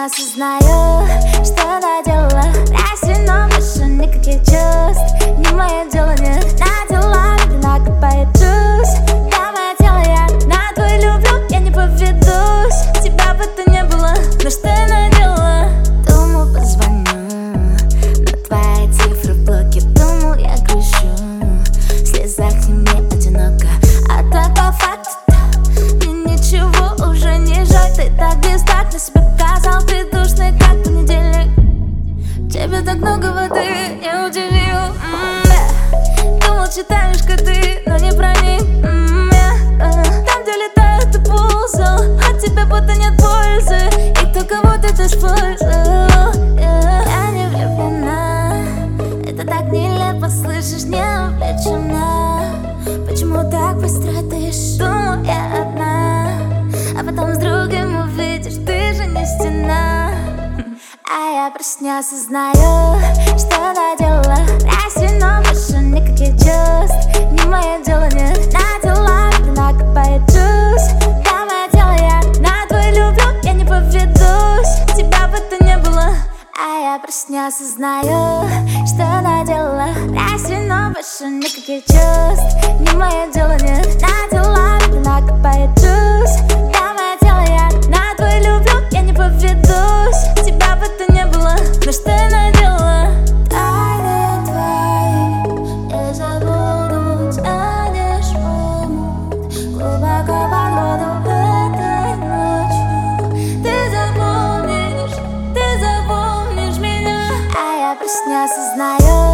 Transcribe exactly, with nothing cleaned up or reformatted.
осознаю, что наделала. Разве но больше никаких чувств. Не мое дело, нет, на дела накопает чувств. Да, мое тело, я на твой люблю, я не поведусь. Тебя бы то не было, но что я наделала? Думал, позвоню, но твои цифры в блоке. Думал, я грущу, в слезах и мне одиноко. А так по факту мне ничего уже не жаль. Ты так бестактно себя показал, ты душный, как понедельник. В тебе так много воды, я удивил. М-м-м. Думал, читаешь коды, но не про них. М-м-м. Там, где летают, ты ползал, от тебя будто нет пользы, и кто кого-то ты использовал. Я не влюблена, это так нелепо, слышишь, не увлечена. Почему так быстро дышишь? Думал, я одна, а потом с другим увидишь, ты же не стена. А я просто не осознаю, что наделала. Разве но больше никаких чувств. Не мое дело, нет, на дела накопает чувств. Да, мое дело, я на твой люблю, я не поведусь. Тебя бы то не было, а я просто не осознаю, что наделала. Разве но больше никаких чувств. Не мое дело, нет, на дела накопает чувств. Да, мое дело, я на твой люблю, я не поведусь. Тебя бы то не было, но что я наделала? Тайны твои не забуду, тянешь в омут глубоко под воду этой ночью. Ты запомнишь, ты запомнишь меня, а я просто не осознаю.